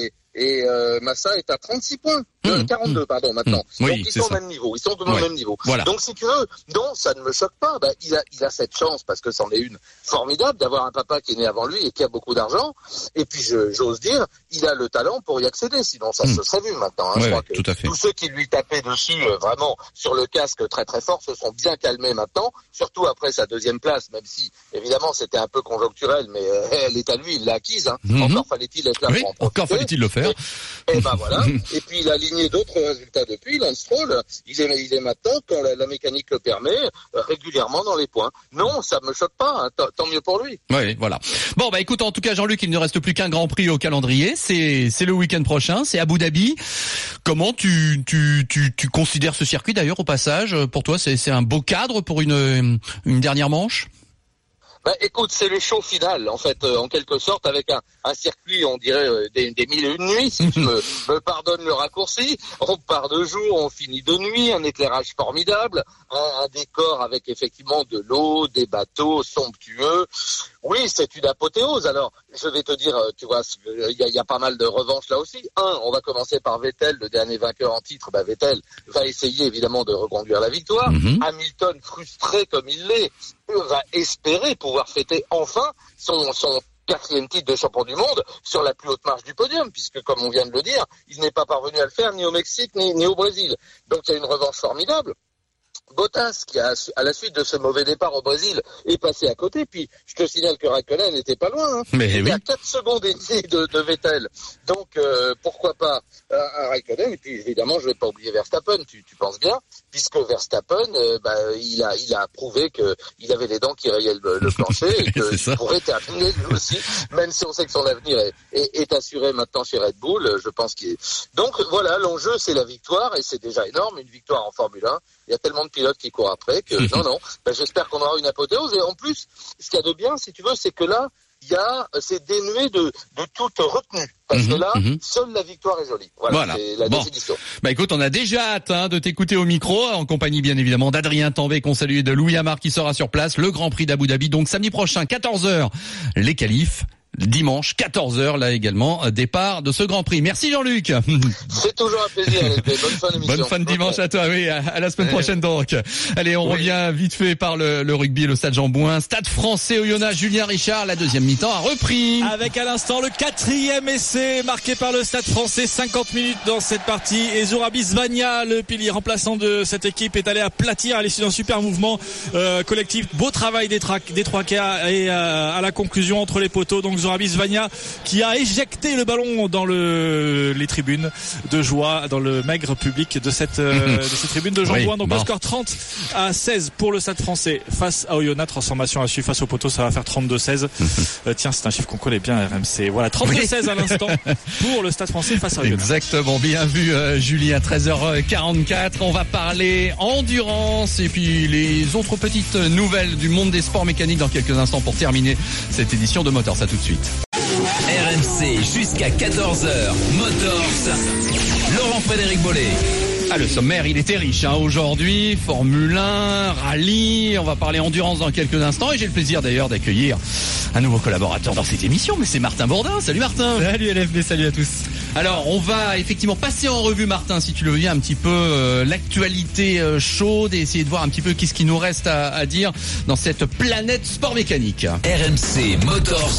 Speaker 7: est à 36 points. 42, pardon, maintenant. Donc, ils sont au même niveau. Ils sont au même niveau.
Speaker 2: Voilà.
Speaker 7: Donc, si tu veux, non, ça ne me choque pas. Il a cette chance, parce que c'en est une formidable, d'avoir un papa qui est né avant lui et qui a beaucoup d'argent. Et puis, j'ose dire, il a le talent pour y accéder. Sinon, ça se serait vu maintenant. Je crois que
Speaker 2: tout à fait.
Speaker 7: Tous ceux qui lui tapaient dessus, vraiment, sur le casque très très fort, se sont bien calmés maintenant. Surtout après sa 2e place, même si, évidemment, c'était un peu conjoncturel, mais elle est à lui, il l'a acquise. Encore fallait-il être là pour en profiter.
Speaker 2: Encore fallait-il le faire.
Speaker 7: Et voilà. Et puis, il a aligné d'autres résultats depuis. Lance Stroll, il est maintenant, quand la mécanique le permet, régulièrement dans les points. Non, ça me choque pas, tant mieux pour lui.
Speaker 2: Oui, voilà. Bon, écoute, en tout cas, Jean-Luc, il ne reste plus qu'un Grand Prix au calendrier. C'est le week-end prochain, c'est Abu Dhabi. Comment tu considères ce circuit, d'ailleurs, au passage? Pour toi, c'est un beau cadre pour une dernière manche?
Speaker 7: Écoute, c'est le show final, en fait, en quelque sorte, avec un circuit, on dirait, des 1001 nuits, si tu me pardonnes le raccourci. On part de jour, on finit de nuit, un éclairage formidable, un décor avec effectivement de l'eau, des bateaux somptueux. Oui, c'est une apothéose. Alors, je vais te dire, tu vois, il y a pas mal de revanches là aussi. On va commencer par Vettel, le dernier vainqueur en titre. Vettel va essayer évidemment de reconduire la victoire. Hamilton, frustré comme il l'est, va espérer pouvoir fêter enfin son 4e titre de champion du monde sur la plus haute marche du podium, puisque comme on vient de le dire, il n'est pas parvenu à le faire ni au Mexique ni au Brésil. Donc il y a une revanche formidable. Bottas, qui à la suite de ce mauvais départ au Brésil, est passé à côté. Puis, je te signale que Raikkonen n'était pas loin.
Speaker 2: Mais
Speaker 7: il est à 4 secondes et demie de Vettel. Donc, pourquoi pas un Raikkonen. Et puis, évidemment, je vais pas oublier Verstappen, tu penses bien, puisque Verstappen, il a prouvé qu'il avait les dents qui rayaient le plancher et qu'il pourrait terminer lui aussi, même si on sait que son avenir est assuré maintenant chez Red Bull. Je pense qu'il est... Donc, voilà, l'enjeu, c'est la victoire, et c'est déjà énorme, une victoire en Formule 1. Il y a tellement de pilotes qui courent après que non. J'espère qu'on aura une apothéose. Et en plus, ce qu'il y a de bien, si tu veux, c'est que là, c'est dénué de toute retenue. Parce que là, seule la victoire est jolie. Voilà. C'est la définition.
Speaker 2: Écoute, on a déjà hâte de t'écouter au micro, en compagnie bien évidemment d'Adrien Tanvé, qu'on salue, et de Louis Amar qui sera sur place. Le Grand Prix d'Abu Dhabi, donc samedi prochain, 14h, les qualifs. Dimanche, 14h, là également, départ de ce Grand Prix. Merci Jean-Luc.
Speaker 7: C'est toujours un plaisir. Bonne fin d'émission.
Speaker 2: Bonne fin de dimanche à toi, oui, à la semaine prochaine donc. Allez, on revient vite fait par le rugby, le Stade Jean-Bouin. Stade Français Oyonnax, Julien Richard, la deuxième mi-temps a repris.
Speaker 4: Avec à l'instant le 4e essai marqué par le Stade Français, 50 minutes dans cette partie. Et Zourabi Zvania, le pilier remplaçant de cette équipe, est allé aplatir à l'issue d'un super mouvement collectif. Beau travail des trois quarts et à la conclusion entre les poteaux. Donc Zourabi Zvania qui a éjecté le ballon dans les tribunes de joie, dans le maigre public de cette tribune de Jean-Bouin. Donc le score 30-16 pour le Stade Français face à Oyonnax. Transformation à suivre face au poteau, ça va faire 32-16. Tiens, c'est un chiffre qu'on connaît bien, RMC. Voilà, 32-16 à l'instant pour le Stade Français face à Oyonnax.
Speaker 2: Exactement, bien vu Julien, 13h44. On va parler endurance et puis les autres petites nouvelles du monde des sports mécaniques dans quelques instants pour terminer cette édition de Motors. À tout de suite.
Speaker 1: RMC jusqu'à 14h. Motors. Laurent-Frédéric Bollet.
Speaker 2: Ah, le sommaire, il était riche aujourd'hui. Formule 1, rallye, on va parler endurance dans quelques instants. Et j'ai le plaisir d'ailleurs d'accueillir un nouveau collaborateur dans cette émission, mais c'est Martin Bourdin. Salut Martin.
Speaker 9: Salut LFB, salut à tous.
Speaker 2: Alors, on va effectivement passer en revue, Martin, si tu le veux bien, un petit peu l'actualité chaude et essayer de voir un petit peu qu'est-ce qui nous reste à dire dans cette planète sport mécanique.
Speaker 1: RMC Motors.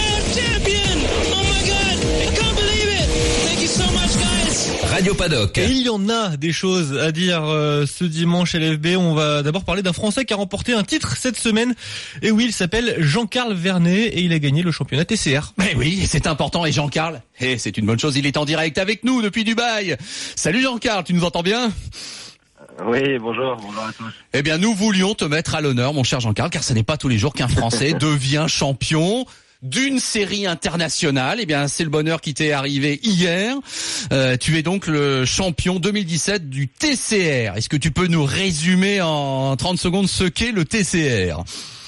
Speaker 1: Radio Paddock.
Speaker 9: Et il y en a des choses à dire ce dimanche LFB. On va d'abord parler d'un Français qui a remporté un titre cette semaine. Et oui, il s'appelle Jean-Carl Vernet et il a gagné le championnat TCR.
Speaker 2: Mais oui, c'est important. Et Jean-Carl, c'est une bonne chose, il est en direct avec nous depuis Dubaï. Salut Jean-Carl, tu nous entends bien ?
Speaker 10: Oui, bonjour à tous.
Speaker 2: Eh bien, nous voulions te mettre à l'honneur, mon cher Jean-Carl, car ce n'est pas tous les jours qu'un Français devient champion d'une série internationale. Eh bien, c'est le bonheur qui t'est arrivé hier. Tu es donc le champion 2017 du TCR. Est-ce que tu peux nous résumer en 30 secondes ce qu'est le TCR ?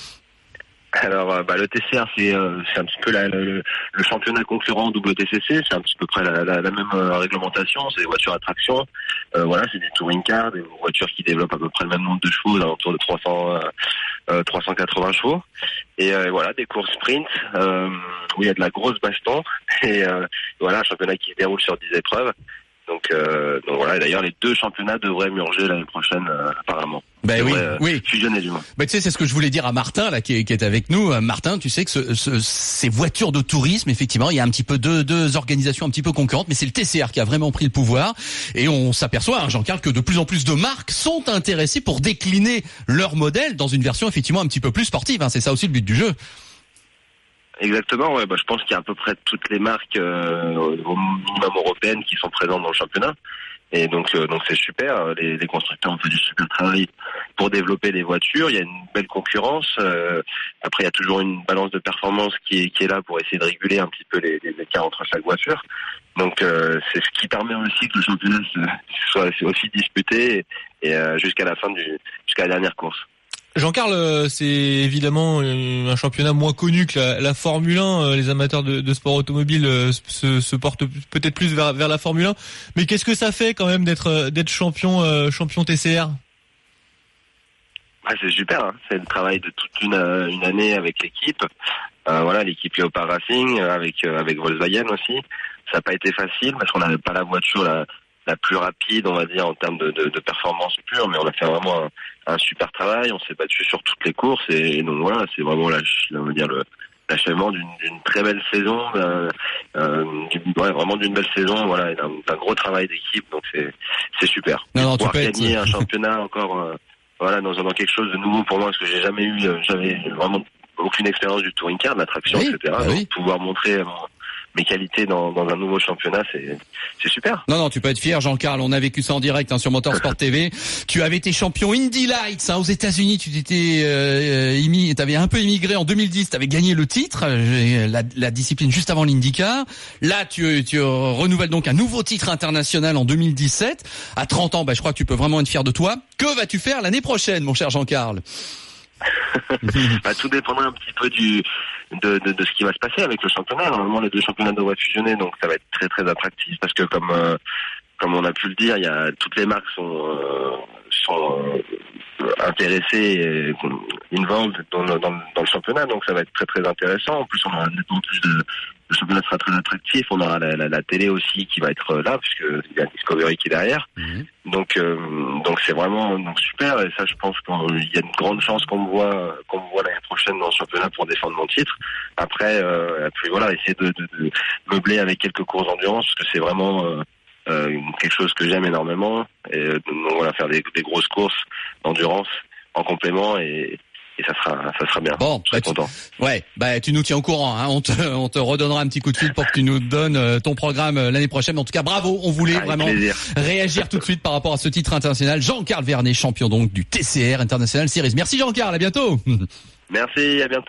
Speaker 10: Alors, le TCR, c'est un petit peu le championnat concurrent WTCC. C'est un petit peu près la même réglementation. C'est des voitures à traction. C'est des touring cars, des voitures qui développent à peu près le même nombre de chevaux, autour de 380 chevaux. Et des courses sprint où il y a de la grosse baston. Et un championnat qui se déroule sur 10 épreuves. Donc voilà. Et d'ailleurs, les deux championnats devraient merger l'année prochaine, apparemment.
Speaker 2: Ben oui.
Speaker 10: Fusionner du moins.
Speaker 2: Ben tu sais, c'est ce que je voulais dire à Martin là, qui est avec nous. Martin, tu sais que ces voitures de tourisme, effectivement, il y a un petit peu deux organisations un petit peu concurrentes, mais c'est le TCR qui a vraiment pris le pouvoir. Et on s'aperçoit, Jean-Carl, que de plus en plus de marques sont intéressées pour décliner leur modèle dans une version effectivement un petit peu plus sportive. C'est ça aussi le but du jeu.
Speaker 10: Exactement, ouais. Je pense qu'il y a à peu près toutes les marques au minimum européennes qui sont présentes dans le championnat. Et donc c'est super. Les constructeurs ont fait du super travail pour développer les voitures. Il y a une belle concurrence. Après, il y a toujours une balance de performance qui est là pour essayer de réguler un petit peu les écarts entre chaque voiture. Donc c'est ce qui permet aussi que le championnat soit aussi disputé et jusqu'à la dernière course.
Speaker 9: Jean-Carl, c'est évidemment un championnat moins connu que la Formule 1. Les amateurs de sport automobile se portent peut-être plus vers la Formule 1. Mais qu'est-ce que ça fait quand même d'être champion TCR ?
Speaker 10: C'est super. C'est le travail de toute une année avec l'équipe. L'équipe Léopard Racing avec Volkswagen aussi. Ça n'a pas été facile parce qu'on n'avait pas la voiture la plus rapide, on va dire, en termes de performance pure, mais on a fait vraiment un super travail. On s'est battu sur toutes les courses et donc voilà, c'est vraiment l'achèvement d'une très belle saison, vraiment d'une belle saison, voilà, et d'un gros travail d'équipe. Donc c'est super.
Speaker 2: Non,
Speaker 10: pouvoir gagner un championnat encore, dans quelque chose de nouveau pour moi, parce que j'avais vraiment aucune expérience du touring car, de la traction, etc. Donc pouvoir montrer mes qualités dans un nouveau championnat, c'est super.
Speaker 2: Non, tu peux être fier, Jean-Carl. On a vécu ça en direct sur Motorsport TV. Tu avais été champion Indy Lights aux États-Unis. Tu t'avais un peu immigré en 2010. Tu avais gagné le titre, la discipline juste avant l'IndyCar. Là, tu renouvelles donc un nouveau titre international en 2017. À 30 ans, je crois que tu peux vraiment être fier de toi. Que vas-tu faire l'année prochaine, mon cher Jean-Carl ?
Speaker 10: Tout dépendra un petit peu de ce qui va se passer avec le championnat. Normalement, les deux championnats devraient fusionner, donc ça va être très très attractif parce que comme on a pu le dire, toutes les marques sont intéressées et involved dans le championnat, donc ça va être très très intéressant. En plus, on aura nettement plus le championnat sera très attractif. On aura la télé aussi qui va être là puisque il y a Discovery qui est derrière. Donc c'est vraiment super, et ça, je pense qu'il y a une grande chance qu'on me voit l'année prochaine dans le championnat pour défendre mon titre. Après, essayer de meubler avec quelques courses d'endurance, parce que c'est vraiment quelque chose que j'aime énormément. Et donc faire des grosses courses d'endurance en complément, et ça sera bien.
Speaker 2: Bon,
Speaker 10: je suis content.
Speaker 2: Tu nous tiens au courant, On te redonnera un petit coup de fil pour que tu nous donnes ton programme l'année prochaine. En tout cas, bravo. On voulait vraiment réagir tout de suite par rapport à ce titre international. Jean-Carl Vernet, champion donc du TCR International Series. Merci Jean-Carl, à bientôt.
Speaker 10: Merci, à bientôt.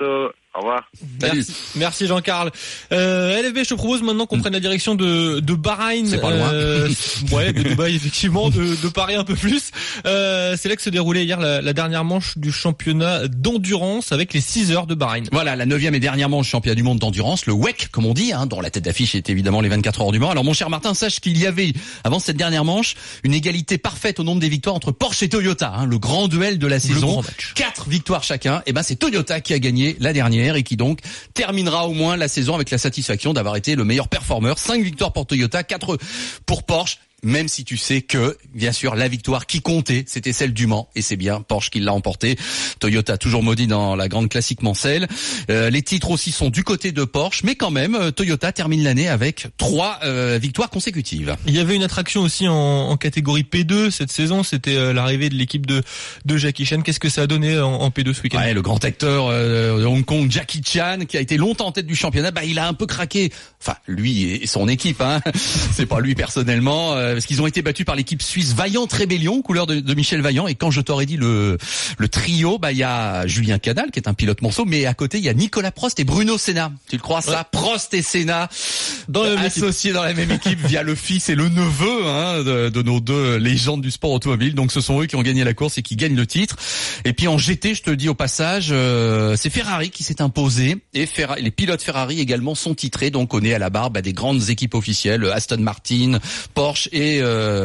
Speaker 10: Au revoir.
Speaker 9: Merci Jean-Carl. LFB, je te propose maintenant qu'on prenne la direction de Bahreïn.
Speaker 2: C'est pas loin.
Speaker 9: Ouais, de Dubaï effectivement, de Paris un peu plus. C'est là que se déroulait hier la dernière manche du championnat d'endurance avec les 6 heures de Bahreïn.
Speaker 2: Voilà, la 9e et dernière manche championnat du monde d'endurance, le WEC comme on dit, dont la tête d'affiche est évidemment les 24 heures du Mans. Alors mon cher Martin, sache qu'il y avait, avant cette dernière manche, une égalité parfaite au nombre des victoires entre Porsche et Toyota, le grand duel de la saison. 4 victoires chacun, et c'est Toyota qui a gagné la dernière et qui donc terminera au moins la saison avec la satisfaction d'avoir été le meilleur performeur. 5 victoires pour Toyota, 4 pour Porsche. Même si tu sais que, bien sûr, la victoire qui comptait, c'était celle du Mans, et c'est bien Porsche qui l'a emporté. Toyota toujours maudit dans la grande classique mancelle. Les titres aussi sont du côté de Porsche, mais quand même, Toyota termine l'année avec 3 victoires consécutives.
Speaker 9: Il y avait une attraction aussi en catégorie P2 cette saison, c'était l'arrivée de l'équipe de Jackie Chan. Qu'est-ce que ça a donné en P2 ce week-end?
Speaker 2: Ouais, le grand acteur de Hong Kong, Jackie Chan, qui a été longtemps en tête du championnat, il a un peu craqué. Enfin, lui et son équipe, c'est pas lui personnellement. Parce qu'ils ont été battus par l'équipe suisse Vaillant Rébellion, couleur de Michel Vaillant. Et quand je t'aurais dit le trio, il y a Julien Canal qui est un pilote monceau, mais à côté il y a Nicolas Prost et Bruno Senna. Tu le crois ça? Prost et Senna associés dans la même équipe via le fils et le neveu de nos 2 légendes du sport automobile. Donc ce sont eux qui ont gagné la course et qui gagnent le titre. Et puis en GT, je te le dis au passage, c'est Ferrari qui s'est imposé et les pilotes Ferrari également sont titrés. Donc on est à la barre des grandes équipes officielles, Aston Martin, Porsche et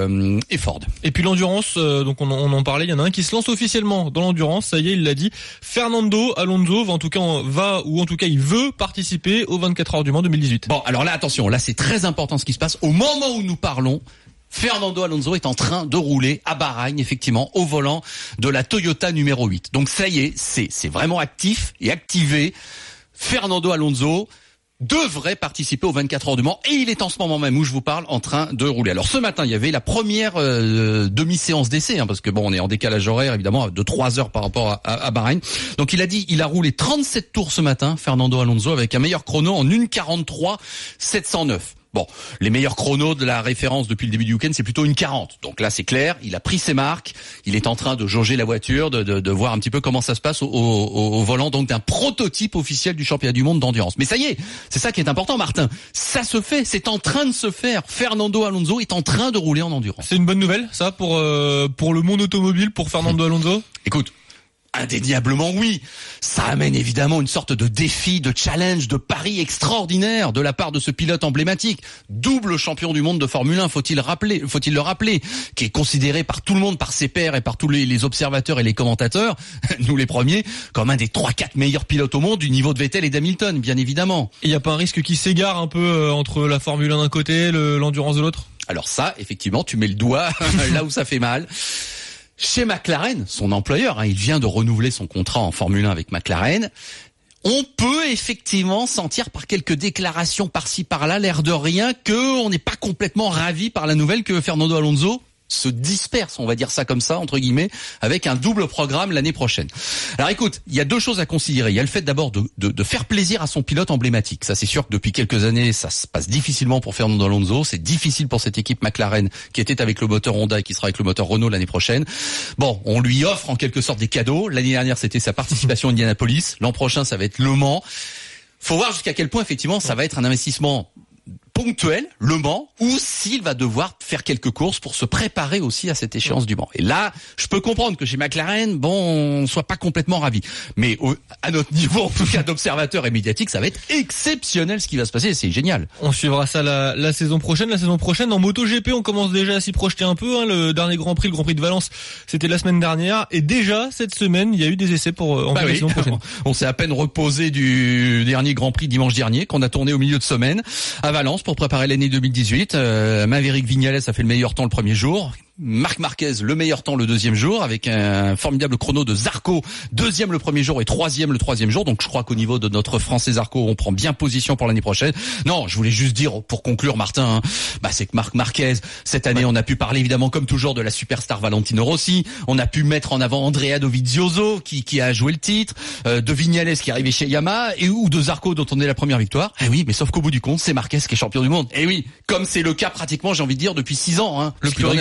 Speaker 2: Ford.
Speaker 9: Et puis l'endurance, donc on en parlait, il y en a un qui se lance officiellement dans l'endurance, ça y est, il l'a dit. Fernando Alonso en tout cas il veut participer aux 24 heures du Mans 2018.
Speaker 2: Bon, alors là attention, là c'est très important ce qui se passe. Au moment où nous parlons, Fernando Alonso est en train de rouler à Bahreïn, effectivement, au volant de la Toyota numéro 8. Donc ça y est, c'est vraiment actif et activé. Fernando Alonso devrait participer aux 24 heures du Mans et il est en ce moment même où je vous parle en train de rouler. Alors ce matin, il y avait la première demi-séance d'essai, parce que on est en décalage horaire évidemment de 3 heures par rapport à Bahreïn. Donc il a roulé 37 tours ce matin, Fernando Alonso, avec un meilleur chrono en 1:43.709. Bon, les meilleurs chronos de la référence depuis le début du week-end, c'est plutôt 1:40. Donc là, c'est clair, il a pris ses marques, il est en train de jauger la voiture, de voir un petit peu comment ça se passe au volant, donc d'un prototype officiel du championnat du monde d'endurance. Mais ça y est, c'est ça qui est important, Martin. Ça se fait, c'est en train de se faire. Fernando Alonso est en train de rouler en endurance.
Speaker 9: C'est une bonne nouvelle, ça, pour le monde automobile, pour Fernando Alonso?
Speaker 2: Écoute, indéniablement oui. Ça amène évidemment une sorte de défi, de challenge, de pari extraordinaire de la part de ce pilote emblématique, double champion du monde de Formule 1, faut-il le rappeler, qui est considéré par tout le monde, par ses pairs et par tous les observateurs et les commentateurs, nous les premiers, comme un des 3-4 meilleurs pilotes au monde du niveau de Vettel et d'Hamilton, bien évidemment.
Speaker 9: Il n'y a pas un risque qui s'égare un peu entre la Formule 1 d'un côté, l'endurance de l'autre?
Speaker 2: Alors ça, effectivement, tu mets le doigt là où ça fait mal. Chez McLaren, son employeur, il vient de renouveler son contrat en Formule 1 avec McLaren. On peut effectivement sentir par quelques déclarations par-ci par-là, l'air de rien, qu'on n'est pas complètement ravi par la nouvelle que Fernando Alonso se disperse, on va dire ça comme ça, entre guillemets, avec un double programme l'année prochaine. Alors écoute, il y a 2 choses à considérer. Il y a le fait d'abord de faire plaisir à son pilote emblématique. Ça, c'est sûr que depuis quelques années, ça se passe difficilement pour Fernando Alonso. C'est difficile pour cette équipe McLaren qui était avec le moteur Honda et qui sera avec le moteur Renault l'année prochaine. Bon, on lui offre en quelque sorte des cadeaux. L'année dernière, c'était sa participation à Indianapolis. L'an prochain, ça va être Le Mans. Faut voir jusqu'à quel point, effectivement, ça va être un investissement ponctuel, Le Mans, ou s'il va devoir faire quelques courses pour se préparer aussi à cette échéance du Mans. Et là, je peux comprendre que chez McLaren, on soit pas complètement ravi. Mais à notre niveau, en tout cas d'observateur et médiatique, ça va être exceptionnel ce qui va se passer. C'est génial.
Speaker 9: On suivra ça la saison prochaine. La saison prochaine, en MotoGP, on commence déjà à s'y projeter un peu. Le dernier Grand Prix, le Grand Prix de Valence, c'était la semaine dernière. Et déjà, cette semaine, il y a eu des essais pour la saison prochaine.
Speaker 2: On s'est à peine reposé du dernier Grand Prix dimanche dernier, qu'on a tourné au milieu de semaine à Valence pour préparer l'année 2018. Maverick Viñales a fait le meilleur temps le premier jour. Marc Marquez, le meilleur temps le deuxième jour, avec un formidable chrono de Zarco, deuxième le premier jour et troisième le troisième jour. Donc je crois qu'au niveau de notre Français Zarco, on prend bien position pour l'année prochaine. Non, je voulais juste dire, pour conclure, Martin, c'est que Marc Marquez, cette année, on a pu parler évidemment comme toujours de la superstar Valentino Rossi. On a pu mettre en avant Andrea Dovizioso qui a joué le titre, de Viñales qui est arrivé chez Yamaha, ou de Zarco dont on est la première victoire. Eh oui, mais sauf qu'au bout du compte, c'est Marquez qui est champion du monde. Eh oui, comme c'est le cas pratiquement, j'ai envie de dire, depuis 6 ans, le plus régulier.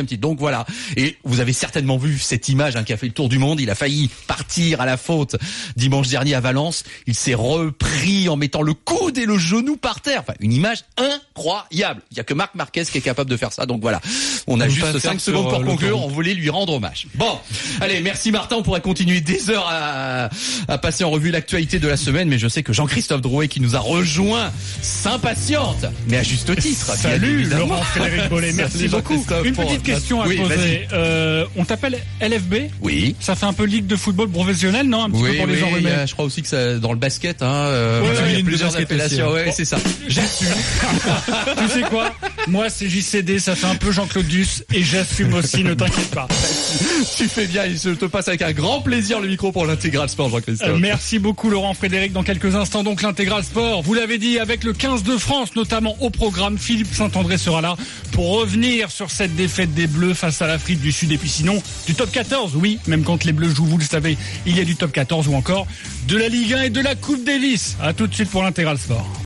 Speaker 2: 4e titre. Donc voilà. Et vous avez certainement vu cette image qui a fait le tour du monde. Il a failli partir à la faute dimanche dernier à Valence. Il s'est repris en mettant le coude et le genou par terre. Enfin, une image incroyable. Il y a que Marc Marquez qui est capable de faire ça. Donc voilà. On a juste 5 secondes pour conclure. On voulait lui rendre hommage. Bon. Allez, merci Martin. On pourrait continuer des heures à passer en revue l'actualité de la semaine. Mais je sais que Jean-Christophe Drouet qui nous a rejoint s'impatiente. Mais à juste titre.
Speaker 11: Salut Laurent Frédéric Bollet. Merci beaucoup. Une petite question à poser. On t'appelle LFB?
Speaker 2: Oui.
Speaker 11: Ça fait un peu ligue de football professionnel, non? Un petit peu pour les enrhumés.
Speaker 2: Je crois aussi que ça, dans le basket, il y a plusieurs appellations. Ouais, c'est ça. J'assume.
Speaker 11: Tu sais quoi? Moi, c'est JCD, ça fait un peu Jean-Claude Duss, et j'assume aussi, ne t'inquiète pas.
Speaker 2: Tu fais bien, je te passe avec un grand plaisir le micro pour l'Intégral Sport, Jean-Christophe.
Speaker 11: Merci beaucoup, Laurent Frédéric. Dans quelques instants, donc, l'Intégral Sport. Vous l'avez dit, avec le 15 de France, notamment au programme. Philippe Saint-André sera là pour revenir sur cette défaite des Bleus face à l'Afrique du Sud. Et puis sinon, du top 14, oui, même quand les Bleus jouent, vous le savez, il y a du top 14 ou encore de la Ligue 1 et de la Coupe Davis. À tout de suite pour l'Intégral Sport.